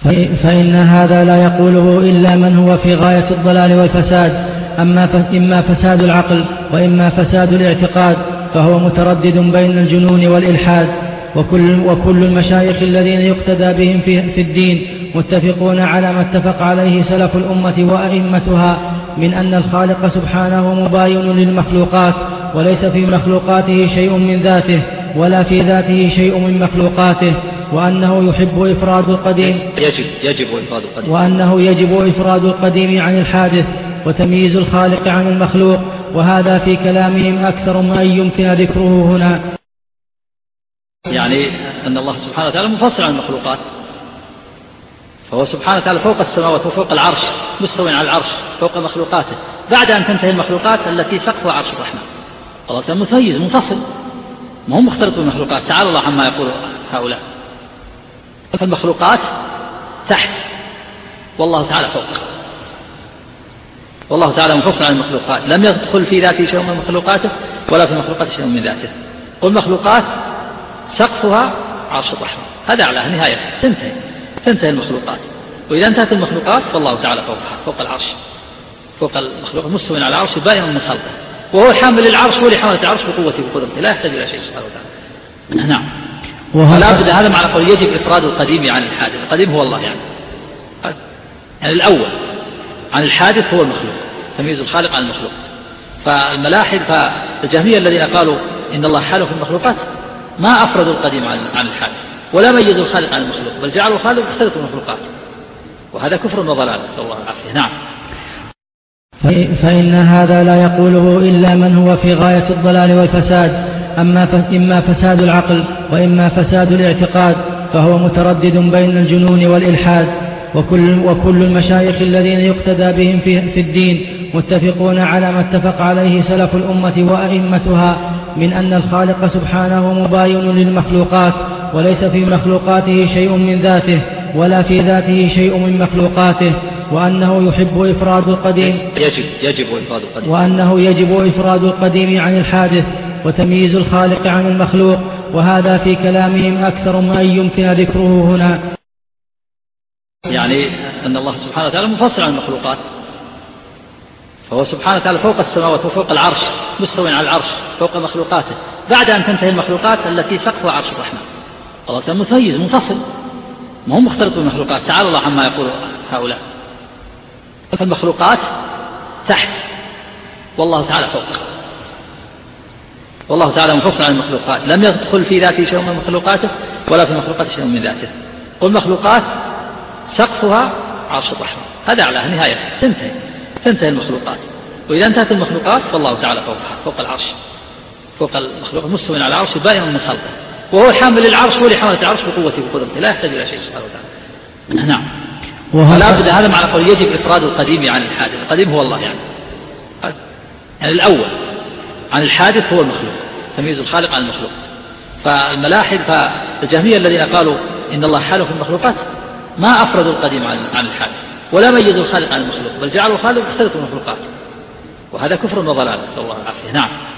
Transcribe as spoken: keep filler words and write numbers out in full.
فإن هذا لا يقوله إلا من هو في غاية الضلال والفساد، أما إما فساد العقل وإما فساد الاعتقاد، فهو متردد بين الجنون والإلحاد. وكل, وكل المشايخ الذين يقتدى بهم في, في الدين متفقون على ما اتفق عليه سلف الأمة وأئمتها من أن الخالق سبحانه مباين للمخلوقات، وليس في مخلوقاته شيء من ذاته ولا في ذاته شيء من مخلوقاته، وأنه يحب إفراد القديم يجب, يجب إفراد القديم وأنه يجب إفراد القديم عن الحادث وتمييز الخالق عن المخلوق، وهذا في كلامهم أكثر ما يمكن ذكره هنا. يعني أن الله سبحانه وتعالى مفصل عن المخلوقات، فهو سبحانه وتعالى فوق السماوات وفوق العرش، مستوى على العرش فوق مخلوقاته، بعد أن تنتهي المخلوقات التي سقفها عرش الرحمن. الله تعالى متميز منفصل، ما هم مختلط بالمخلوقات، تعالى الله عما يقول هؤلاء. فالمخلوقات تحت والله تعالى فوق، والله تعالى منفصل عن المخلوقات، لم يدخل في ذاته شيء من مخلوقاته ولا في مخلوقاته شيء من ذاته. والمخلوقات سقفها عرش الرحمن، هذا على نهاية تنتهي تنتهي المخلوقات، وإذا انتهت المخلوقات فالله تعالى فوقها فوق العرش، فوق المخلوق مستوى على العرش بائن من خلقه، وهو حامل للعرش ولحامل العرش بقوته وقدرته، لا يحتاج إلى شيء سبحانه وتعالى. نعم. ولا بد هذا معنى قول يجب إفراد القديم عن الحادث. القديم هو الله يعني يعني الأول عن الحادث هو المخلوق، تمييز الخالق عن المخلوق. فالملاحد فالجهمية الذين قالوا إن الله حاله في المخلوقات ما أفردوا القديم عن الحادث ولا ميزوا الخالق عن المخلوق، بل جعلوا الخالق مختلط المخلوقات، وهذا كفر وضلال، نسأل الله العافية. نعم. فإن هذا لا يقوله إلا من هو في غاية الضلال والفساد، أما إما فساد العقل وإما فساد الاعتقاد، فهو متردد بين الجنون والإلحاد. وكل, وكل المشايخ الذين يقتدى بهم في, في الدين متفقون على ما اتفق عليه سلف الأمة وأئمتها من أن الخالق سبحانه مباين للمخلوقات، وليس في مخلوقاته شيء من ذاته ولا في ذاته شيء من مخلوقاته، وأنه يحب إفراد القديم يجب, يجب إفراد القديم وأنه يجب إفراد القديم عن الحادث وتمييز الخالق عن المخلوق، وهذا في كلامهم أكثر ما يمكن ذكره هنا. يعني أن الله سبحانه وتعالى مفصل عن المخلوقات، فهو سبحانه وتعالى فوق السماوات وفوق العرش مستوى على العرش فوق مخلوقاته، بعد أن تنتهي المخلوقات التي سقفها عرش الرحمن. الله تعالى متميز منفصل، ما هم مختلط بالمخلوقات، تعالى الله عما يقول هؤلاء. فالمخلوقات تحت والله تعالى فوق، والله تعالى منفصل عن المخلوقات، لم يدخل في ذاته شيء من مخلوقاته ولا في مخلوقاته شيء من ذاته. والمخلوقات سقفها عرش الرحمن، هذا على نهاية تنتهي تنتهي المخلوقات، وإذا انتهت المخلوقات فالله تعالى فوقها فوق العرش، فوق المخلوق مستوى على العرش بائن من خلقه، وهو حامل للعرش ولحامل العرش بقوته وقدرته، لا يحتاج إلى شيء سبحانه وتعالى. نعم. ولا بد هذا معنى قول يجب إفراد القديم عن الحادث. القديم هو الله يعني يعني الأول عن الحادث هو المخلوق، تمييز الخالق عن المخلوق. فالملاحد فالجهمية الذين قالوا إن الله حاله في المخلوقات ما أفردوا القديم عن الحادث ولا ميزوا الخالق عن المخلوق، بل جعلوا الخالق مختلط المخلوقات، وهذا كفر وضلال، نسأل الله العافية. نعم.